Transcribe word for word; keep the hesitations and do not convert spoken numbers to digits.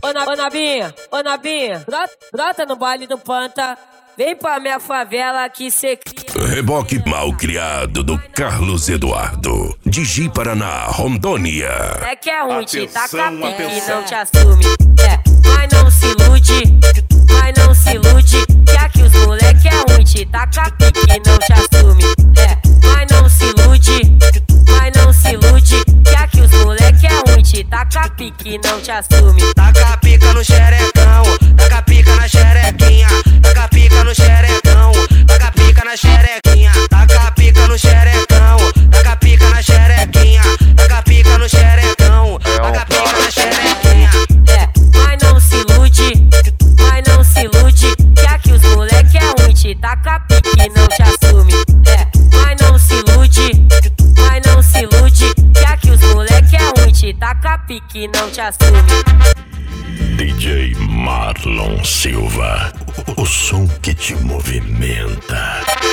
Ô, na, ô Nabinha, ô Nabinha, brota, brota no baile do Panta. Vem pra minha favela que cê cria. Reboque mal criado do Carlos Eduardo, de Ji Paraná, Rondônia. É que é ruim, te taca Atenção, pique e atenção. não te assume. É, mas não se ilude, mas não se ilude. Que aqui os moleque é ruim, te taca pique e não te assume. É, mas não se ilude, mas não se ilude. Que aqui os moleque é ruim, te taca pique e não te assume. Taca pica no xerecão, taca pica na xerequinha, taca pica no xerecão, taca pica na xerequinha, taca pica no xerecão, taca pica na xerequinha, taca pica no xerecão, taca pica na xerequinha. É, mas não se ilude, mas não se ilude. Que aqui os moleque é ruim, te taca pique e não te assume. É, mas não se ilude, mas não se ilude. Que aqui os moleque é ruim, te taca pique e não te assume. D J Marlon Silva, o som que te movimenta.